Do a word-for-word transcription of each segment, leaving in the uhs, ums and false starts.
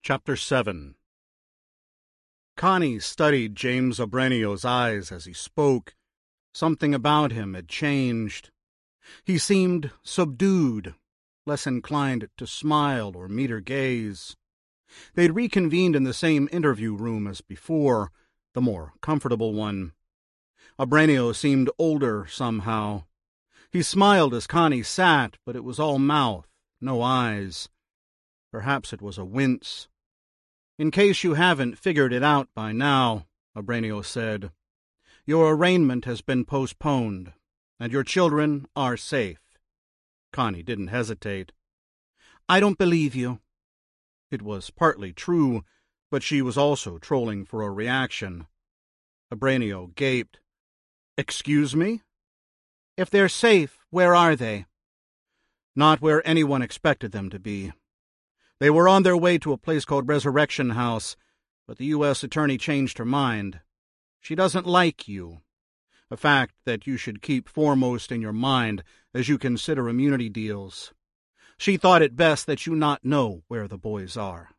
Chapter seven. Connie studied James Obrenio's eyes as he spoke. Something about him had changed. He seemed subdued, less inclined to smile or meet her gaze. They'd reconvened in the same interview room as before, the more comfortable one. Obrenio seemed older somehow. He smiled as Connie sat, but it was all mouth, no eyes. Perhaps it was a wince. "In case you haven't figured it out by now," Obrenio said, "your arraignment has been postponed, and your children are safe." Connie didn't hesitate. "I don't believe you." It was partly true, but she was also trolling for a reaction. Obrenio gaped. "Excuse me?" "If they're safe, where are they?" "Not where anyone expected them to be. They were on their way to a place called Resurrection House, but the U S attorney changed her mind. She doesn't like you, a fact that you should keep foremost in your mind as you consider immunity deals. She thought it best that you not know where the boys are."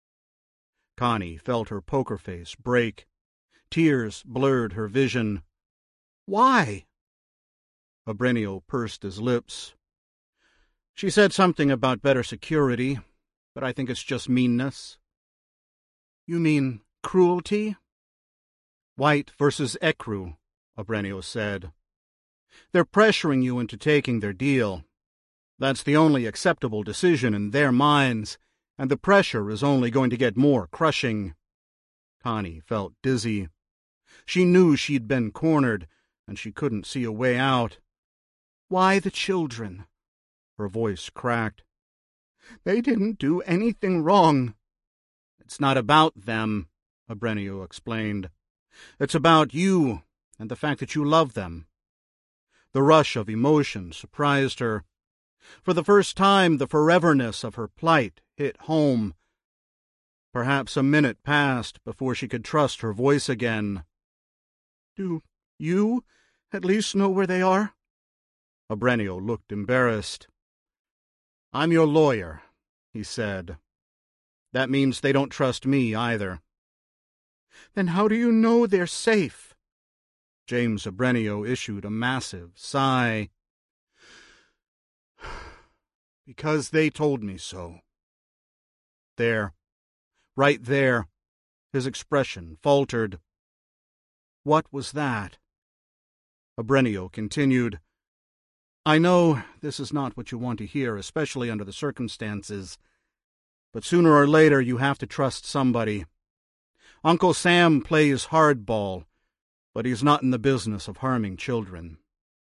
Connie felt her poker face break. Tears blurred her vision. "Why?" Obrenio pursed his lips. "She said something about better security, but I think it's just meanness." "You mean cruelty?" "White versus Ecru," Obrenio said. "They're pressuring you into taking their deal. That's the only acceptable decision in their minds, and the pressure is only going to get more crushing." Connie felt dizzy. She knew she'd been cornered, and she couldn't see a way out. "Why the children?" Her voice cracked. "They didn't do anything wrong." "It's not about them," Obrenio explained. "It's about you and the fact that you love them." The rush of emotion surprised her. For the first time, the foreverness of her plight hit home. Perhaps a minute passed before she could trust her voice again. "Do you at least know where they are?" Obrenio looked embarrassed. "I'm your lawyer," he said. "That means they don't trust me either." "Then how do you know they're safe?" James Obrenio issued a massive sigh. "Because they told me so." There, right there, his expression faltered. "What was that?" Obrenio continued. "I know this is not what you want to hear, especially under the circumstances, but sooner or later you have to trust somebody. Uncle Sam plays hardball, but he's not in the business of harming children."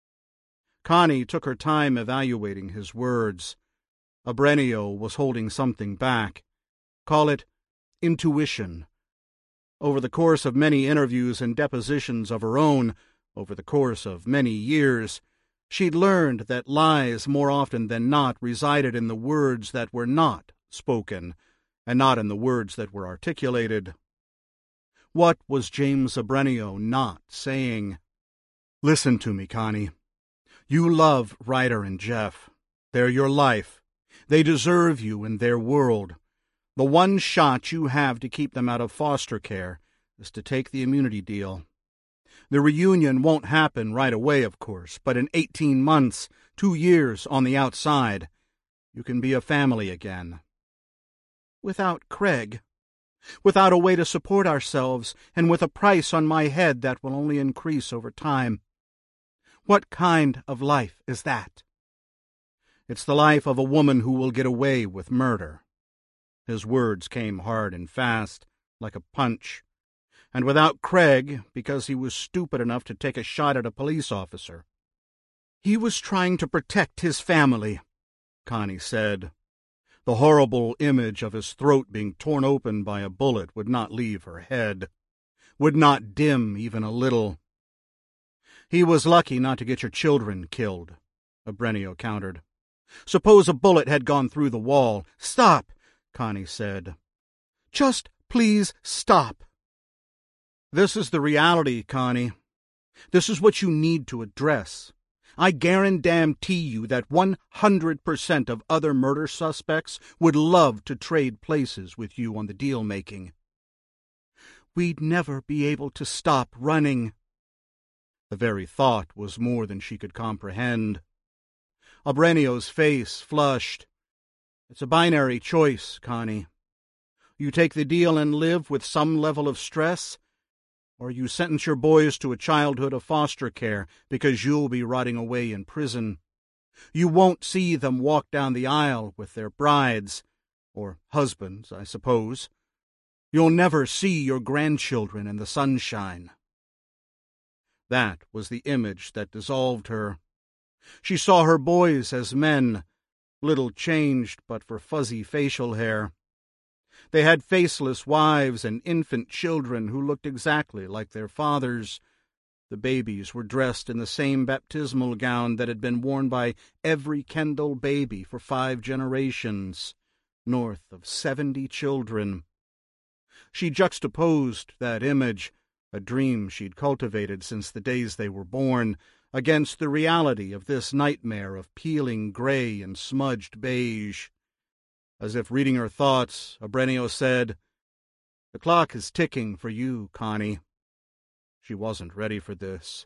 Connie took her time evaluating his words. Obrenio was holding something back. Call it intuition. Over the course of many interviews and depositions of her own, over the course of many years, she'd learned that lies more often than not resided in the words that were not spoken, and not in the words that were articulated. What was James Obrenio not saying? "Listen to me, Connie. You love Ryder and Jeff. They're your life. They deserve you in their world. The one shot you have to keep them out of foster care is to take the immunity deal. The reunion won't happen right away, of course, but in eighteen months, two years on the outside, you can be a family again." "Without Craig? Without a way to support ourselves, and with a price on my head that will only increase over time? What kind of life is that?" "It's the life of a woman who will get away with murder." His words came hard and fast, like a punch. "And without Craig, because he was stupid enough to take a shot at a police officer." "He was trying to protect his family," Connie said. The horrible image of his throat being torn open by a bullet would not leave her head, would not dim even a little. "He was lucky not to get your children killed," Obrenio countered. "Suppose a bullet had gone through the wall." "Stop," Connie said. "Just please stop." "This is the reality, Connie. This is what you need to address. I guarantee you that one hundred percent of other murder suspects would love to trade places with you on the deal-making. We'd never be able to stop running. The very thought was more than she could comprehend. Obrenio's face flushed. It's a binary choice, Connie. You take the deal and live with some level of stress, or you sentence your boys to a childhood of foster care because you'll be rotting away in prison. You won't see them walk down the aisle with their brides, or husbands, I suppose. You'll never see your grandchildren in the sunshine. That was the image that dissolved her. She saw her boys as men, little changed but for fuzzy facial hair. They had faceless wives and infant children who looked exactly like their fathers. The babies were dressed in the same baptismal gown that had been worn by every Kendall baby for five generations, north of seventy children. She juxtaposed that image, a dream she'd cultivated since the days they were born, against the reality of this nightmare of peeling gray and smudged beige. As if reading her thoughts, Obrenio said, "The clock is ticking for you, Connie." She wasn't ready for this.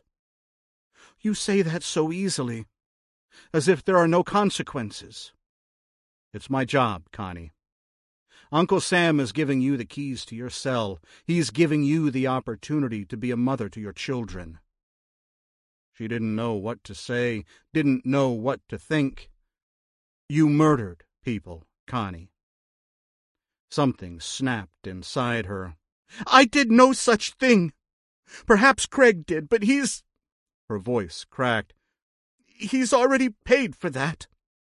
"You say that so easily, as if there are no consequences." "It's my job, Connie. Uncle Sam is giving you the keys to your cell. He's giving you the opportunity to be a mother to your children." She didn't know what to say, didn't know what to think. "You murdered people, Connie." Something snapped inside her. "I did no such thing. Perhaps Craig did, but he's—" Her voice cracked. "He's already paid for that."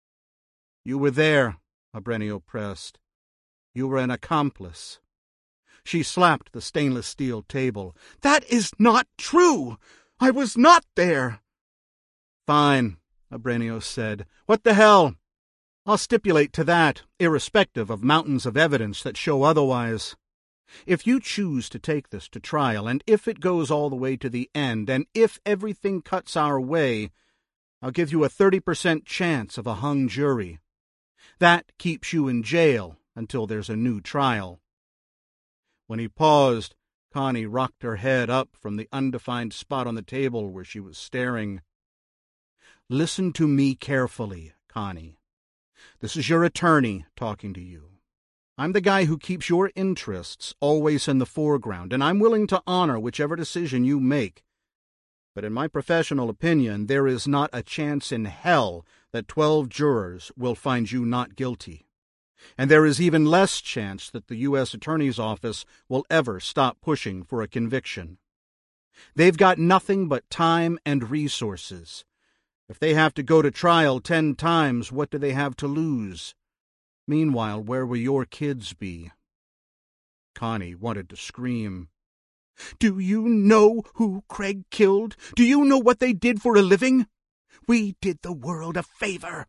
"You were there," Obrenio pressed. "You were an accomplice." She slapped the stainless steel table. "That is not true! I was not there!" "Fine," Obrenio said. "What the hell? I'll stipulate to that, irrespective of mountains of evidence that show otherwise. If you choose to take this to trial, and if it goes all the way to the end, and if everything cuts our way, I'll give you a thirty percent chance of a hung jury. That keeps you in jail until there's a new trial." When he paused, Connie rocked her head up from the undefined spot on the table where she was staring. "Listen to me carefully, Connie. This is your attorney talking to you. I'm the guy who keeps your interests always in the foreground, and I'm willing to honor whichever decision you make. But in my professional opinion, there is not a chance in hell that twelve jurors will find you not guilty. And there is even less chance that the U S Attorney's Office will ever stop pushing for a conviction. They've got nothing but time and resources. If they have to go to trial ten times, what do they have to lose? Meanwhile, where will your kids be?" Connie wanted to scream. "Do you know who Craig killed? Do you know what they did for a living? We did the world a favor."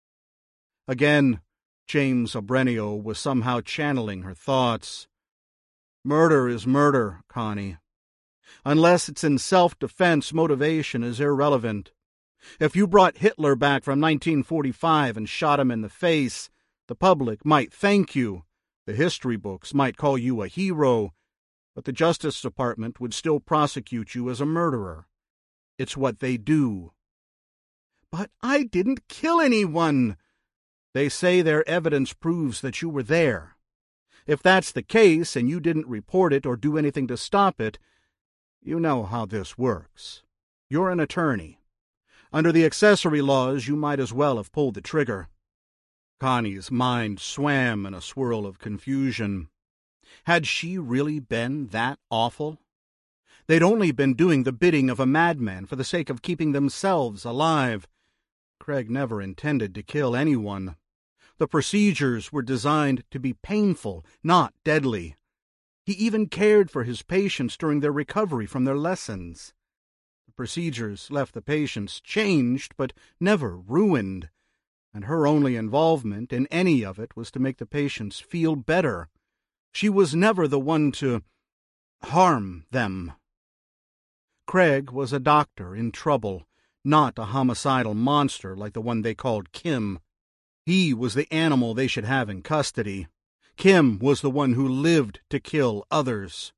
Again, James Obrenio was somehow channeling her thoughts. "Murder is murder, Connie. Unless it's in self-defense, motivation is irrelevant. If you brought Hitler back from nineteen forty-five and shot him in the face, the public might thank you, the history books might call you a hero, but the Justice Department would still prosecute you as a murderer. It's what they do." "But I didn't kill anyone." "They say their evidence proves that you were there. If that's the case and you didn't report it or do anything to stop it, you know how this works. You're an attorney. Under the accessory laws, you might as well have pulled the trigger." Connie's mind swam in a swirl of confusion. Had she really been that awful? They'd only been doing the bidding of a madman for the sake of keeping themselves alive. Craig never intended to kill anyone. The procedures were designed to be painful, not deadly. He even cared for his patients during their recovery from their lessons. The procedures left the patients changed, but never ruined, and her only involvement in any of it was to make the patients feel better. She was never the one to harm them. Craig was a doctor in trouble, not a homicidal monster like the one they called Kim. He was the animal they should have in custody. Kim was the one who lived to kill others.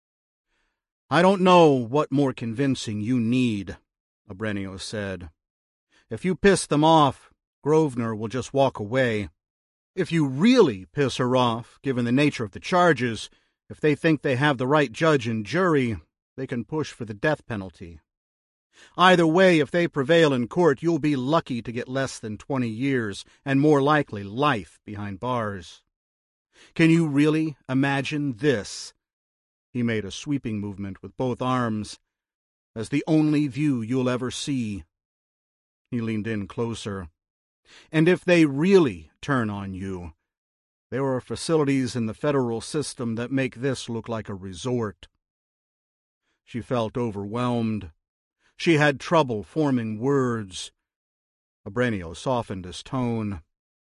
"I don't know what more convincing you need," Abrenio said. "If you piss them off, Grosvenor will just walk away. If you really piss her off, given the nature of the charges, if they think they have the right judge and jury, they can push for the death penalty. Either way, if they prevail in court, you'll be lucky to get less than twenty years, and more likely life behind bars. Can you really imagine this?" He made a sweeping movement with both arms. "As the only view you'll ever see." He leaned in closer. "And if they really turn on you, there are facilities in the federal system that make this look like a resort." She felt overwhelmed. She had trouble forming words. Abrenio softened his tone.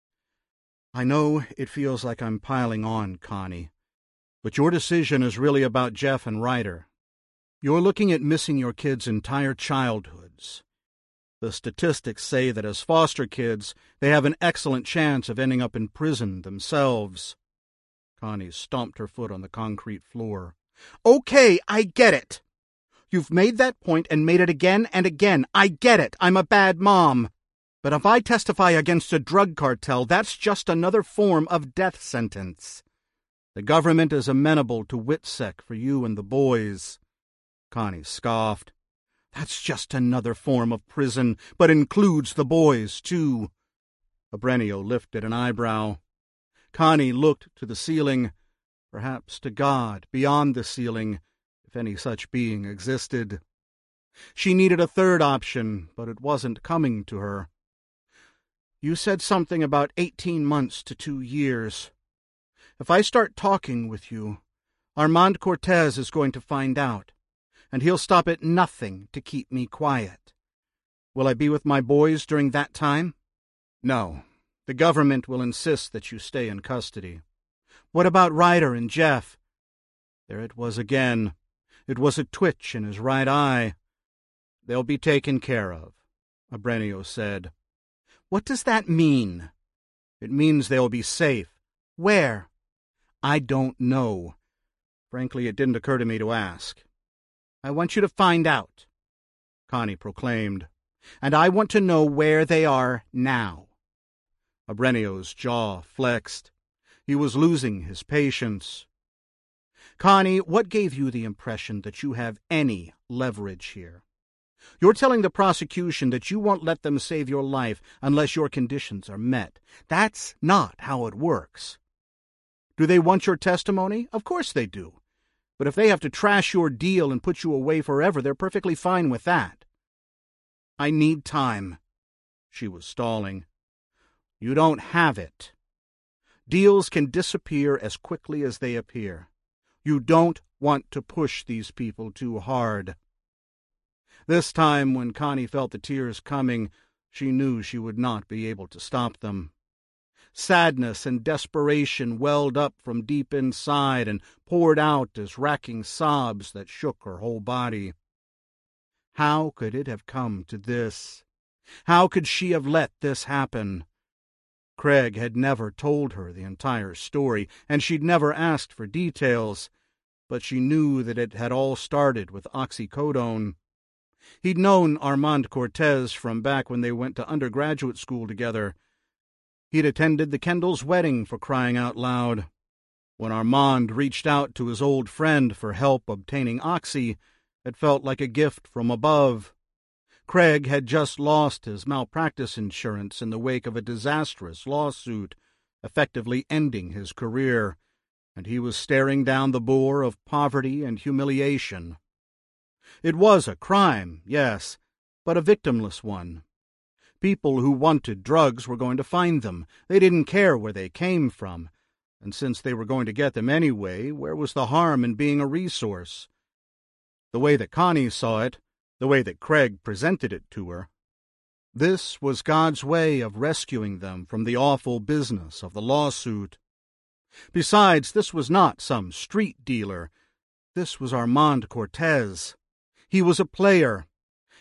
"I know it feels like I'm piling on, Connie, but your decision is really about Jeff and Ryder. You're looking at missing your kids' entire childhoods. The statistics say that as foster kids, they have an excellent chance of ending up in prison themselves." Connie stomped her foot on the concrete floor. "Okay, I get it. You've made that point and made it again and again. I get it. I'm a bad mom. But if I testify against a drug cartel, that's just another form of death sentence. The government is amenable to WITSEC for you and the boys." Connie scoffed. "That's just another form of prison, but includes the boys, too." Abrenio lifted an eyebrow. Connie looked to the ceiling, perhaps to God beyond the ceiling, if any such being existed. She needed a third option, but it wasn't coming to her. "You said something about eighteen months to two years. If I start talking with you, Armand Cortez is going to find out, and he'll stop at nothing to keep me quiet. Will I be with my boys during that time?" "No. The government will insist that you stay in custody." "What about Ryder and Jeff?" There it was again. It was a twitch in his right eye. "They'll be taken care of," Abrenio said. "What does that mean?" "It means they'll be safe." "Where?" "I don't know. Frankly, it didn't occur to me to ask." "I want you to find out," Connie proclaimed. "And I want to know where they are now." Abrenio's jaw flexed. He was losing his patience. "Connie, what gave you the impression that you have any leverage here? You're telling the prosecution that you won't let them save your life unless your conditions are met. That's not how it works. Do they want your testimony? Of course they do. But if they have to trash your deal and put you away forever, they're perfectly fine with that." "I need time." She was stalling. "You don't have it. Deals can disappear as quickly as they appear. You don't want to push these people too hard." This time, when Connie felt the tears coming, she knew she would not be able to stop them. Sadness and desperation welled up from deep inside and poured out as racking sobs that shook her whole body. How could it have come to this? How could she have let this happen? Craig had never told her the entire story, and she'd never asked for details, but she knew that it had all started with oxycodone. He'd known Armand Cortez from back when they went to undergraduate school together. He'd attended the Kendalls' wedding, for crying out loud. When Armand reached out to his old friend for help obtaining oxy, it felt like a gift from above. Craig had just lost his malpractice insurance in the wake of a disastrous lawsuit, effectively ending his career, and he was staring down the bore of poverty and humiliation. It was a crime, yes, but a victimless one. People who wanted drugs were going to find them. They didn't care where they came from, and since they were going to get them anyway, where was the harm in being a resource? The way that Connie saw it, the way that Craig presented it to her, this was God's way of rescuing them from the awful business of the lawsuit. Besides, this was not some street dealer. This was Armand Cortez. He was a player.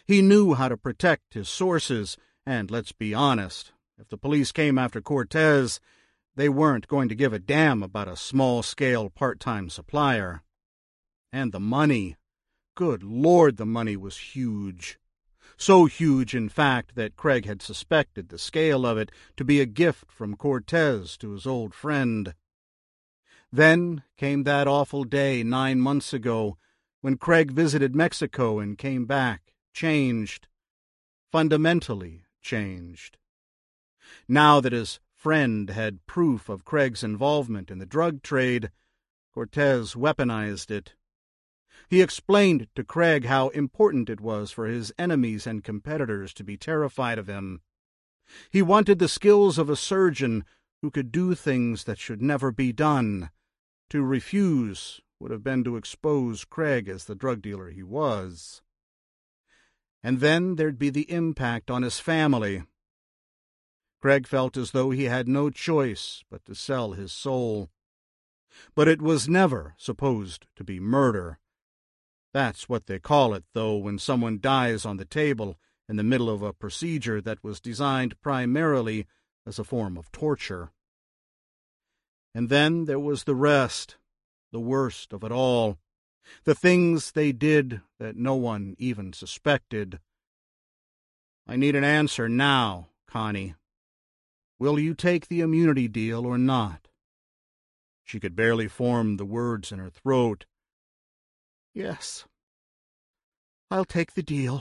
He knew how to protect his sources, and let's be honest, if the police came after Cortez, they weren't going to give a damn about a small-scale part-time supplier. And the money. Good Lord, the money was huge. So huge, in fact, that Craig had suspected the scale of it to be a gift from Cortez to his old friend. Then came that awful day nine months ago when Craig visited Mexico and came back, changed. Fundamentally changed. Now that his friend had proof of Craig's involvement in the drug trade, Cortez weaponized it. He explained to Craig how important it was for his enemies and competitors to be terrified of him. He wanted the skills of a surgeon who could do things that should never be done. To refuse would have been to expose Craig as the drug dealer he was. And then there'd be the impact on his family. Craig felt as though he had no choice but to sell his soul. But it was never supposed to be murder. That's what they call it, though, when someone dies on the table in the middle of a procedure that was designed primarily as a form of torture. And then there was the rest, the worst of it all, the things they did that no one even suspected. I need an answer now, Connie. Will you take the immunity deal or not? She could barely form the words in her throat. Yes, I'll take the deal.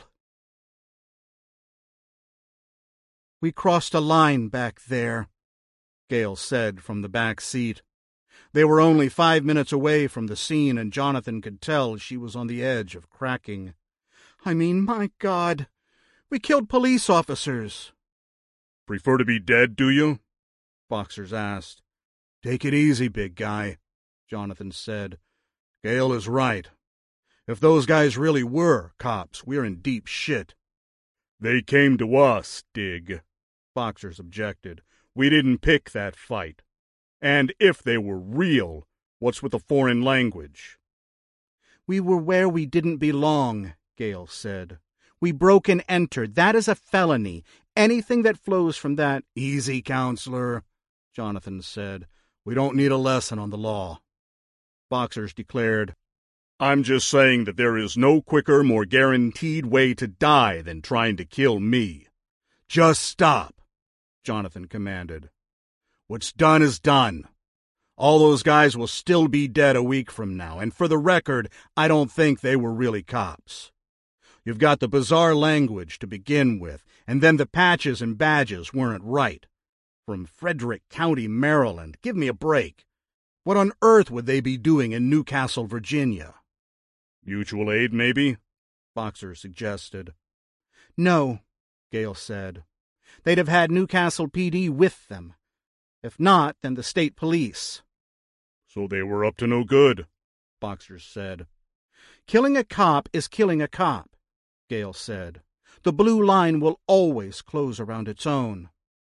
We crossed a line back there, Gale said from the back seat. They were only five minutes away from the scene, and Jonathan could tell she was on the edge of cracking. I mean, my God, we killed police officers. Prefer to be dead, do you? Boxers asked. Take it easy, big guy, Jonathan said. Gale is right. If those guys really were cops, we're in deep shit. They came to us, Dig, Boxers objected. We didn't pick that fight. And if they were real, what's with the foreign language? We were where we didn't belong, Gale said. We broke and entered. That is a felony. Anything that flows from that... Easy, counselor, Jonathan said. We don't need a lesson on the law. Boxers declared. I'm just saying that there is no quicker, more guaranteed way to die than trying to kill me. Just stop, Jonathan commanded. What's done is done. All those guys will still be dead a week from now, and for the record, I don't think they were really cops. You've got the bizarre language to begin with, and then the patches and badges weren't right. From Frederick County, Maryland. Give me a break. What on earth would they be doing in Newcastle, Virginia? Mutual aid, maybe? Boxer suggested. No, Gale said. They'd have had Newcastle P D with them. If not, then the state police. So they were up to no good, Boxer said. Killing a cop is killing a cop, Gale said. The blue line will always close around its own.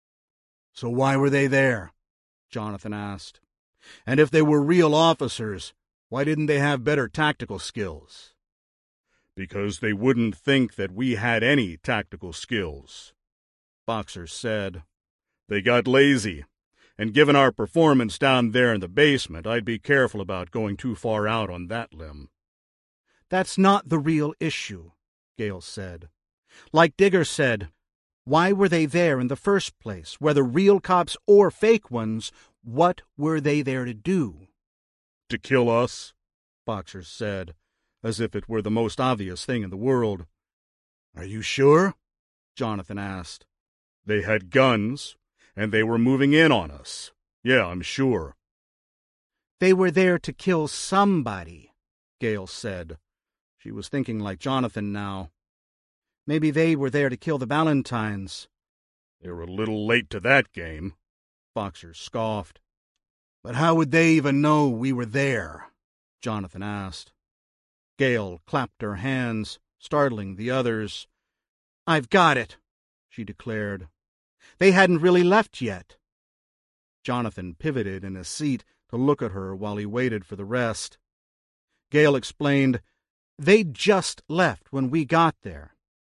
So why were they there? Jonathan asked. And if they were real officers, why didn't they have better tactical skills? Because they wouldn't think that we had any tactical skills, Boxer said. They got lazy, and given our performance down there in the basement, I'd be careful about going too far out on that limb. That's not the real issue, Gale said. Like Digger said, why were they there in the first place? Whether real cops or fake ones, what were they there to do? To kill us, Boxer said, as if it were the most obvious thing in the world. Are you sure? Jonathan asked. They had guns, and they were moving in on us. Yeah, I'm sure. They were there to kill somebody, Gale said. She was thinking like Jonathan now. Maybe they were there to kill the Valentines. They were a little late to that game, Boxer scoffed. But how would they even know we were there? Jonathan asked. Gale clapped her hands, startling the others. I've got it, she declared. They hadn't really left yet. Jonathan pivoted in his seat to look at her while he waited for the rest. Gale explained, They'd just left when we got there.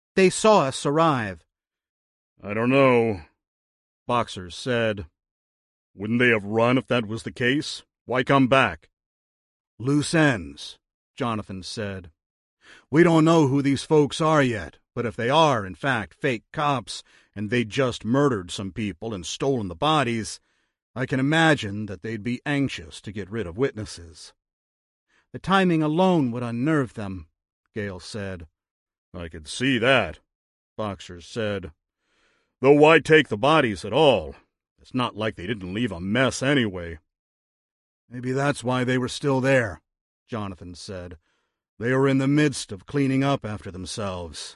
They saw us arrive. I don't know, Boxer said. Wouldn't they have run if that was the case? Why come back? Loose ends, Jonathan said. We don't know who these folks are yet, but if they are, in fact, fake cops, and they just murdered some people and stolen the bodies, I can imagine that they'd be anxious to get rid of witnesses. The timing alone would unnerve them, Gale said. I could see that, Boxer said. Though why take the bodies at all? It's not like they didn't leave a mess anyway. Maybe that's why they were still there, Jonathan said. They were in the midst of cleaning up after themselves.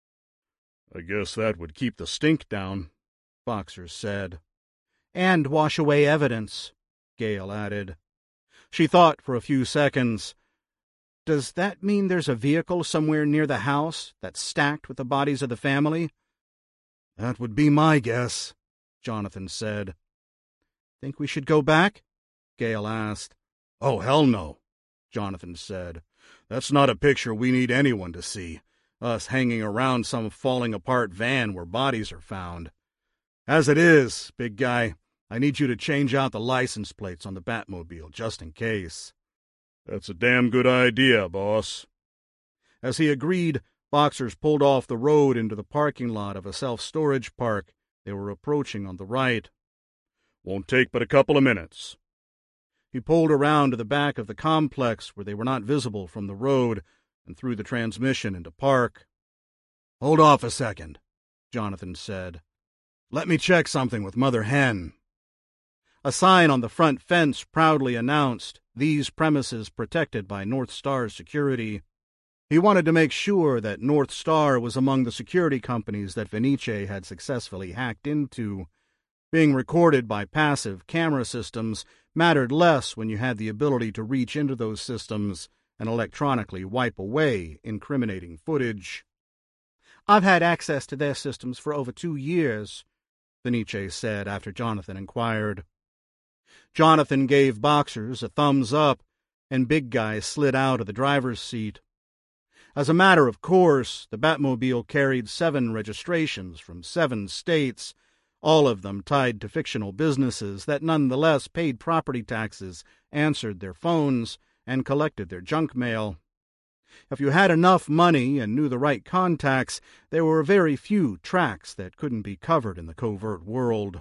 I guess that would keep the stink down, Boxer said. And wash away evidence, Gale added. She thought for a few seconds. Does that mean there's a vehicle somewhere near the house that's stacked with the bodies of the family? That would be my guess, Jonathan said. Think we should go back? Gale asked. Oh, hell no, Jonathan said. That's not a picture we need anyone to see, us hanging around some falling-apart van where bodies are found. As it is, big guy, I need you to change out the license plates on the Batmobile, just in case. That's a damn good idea, boss. As he agreed, Boxers pulled off the road into the parking lot of a self-storage park they were approaching on the right. Won't take but a couple of minutes. He pulled around to the back of the complex where they were not visible from the road and threw the transmission into park. Hold off a second, Jonathan said. Let me check something with Mother Hen. A sign on the front fence proudly announced, "These premises protected by North Star Security." He wanted to make sure that North Star was among the security companies that Venice had successfully hacked into. Being recorded by passive camera systems mattered less when you had the ability to reach into those systems and electronically wipe away incriminating footage. "I've had access to their systems for over two years, Venice said after Jonathan inquired. Jonathan gave Boxers a thumbs up, and Big Guy slid out of the driver's seat. As a matter of course, the Batmobile carried seven registrations from seven states, all of them tied to fictional businesses that nonetheless paid property taxes, answered their phones, and collected their junk mail. If you had enough money and knew the right contacts, there were very few tracks that couldn't be covered in the covert world.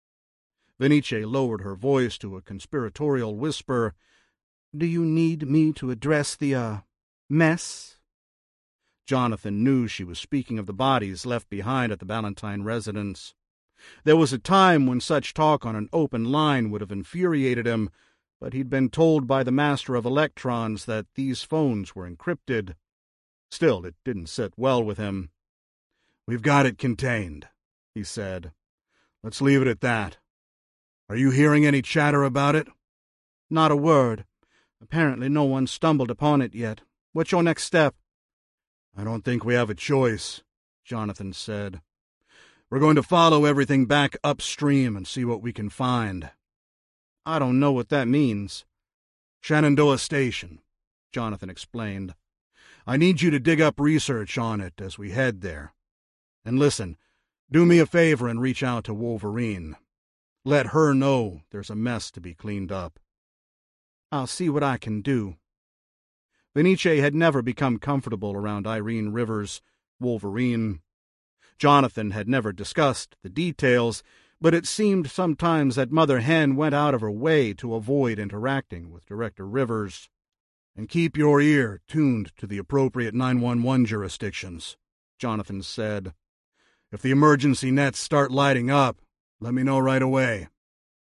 Venice lowered her voice to a conspiratorial whisper. "Do you need me to address the, uh, mess?" Jonathan knew she was speaking of the bodies left behind at the Ballantyne residence. There was a time when such talk on an open line would have infuriated him, but he'd been told by the master of electrons that these phones were encrypted. Still, it didn't sit well with him. "We've got it contained," he said. "Let's leave it at that. Are you hearing any chatter about it?" "Not a word. Apparently no one stumbled upon it yet. What's your next step?" "I don't think we have a choice," Jonathan said. "We're going to follow everything back upstream and see what we can find." "I don't know what that means." "Shenandoah Station," Jonathan explained. "I need you to dig up research on it as we head there. And listen, do me a favor and reach out to Wolverine. Let her know there's a mess to be cleaned up." "I'll see what I can do." Venice had never become comfortable around Irene Rivers, Wolverine. Jonathan had never discussed the details, but it seemed sometimes that Mother Hen went out of her way to avoid interacting with Director Rivers. "And keep your ear tuned to the appropriate nine one one jurisdictions," Jonathan said. "If the emergency nets start lighting up, let me know right away."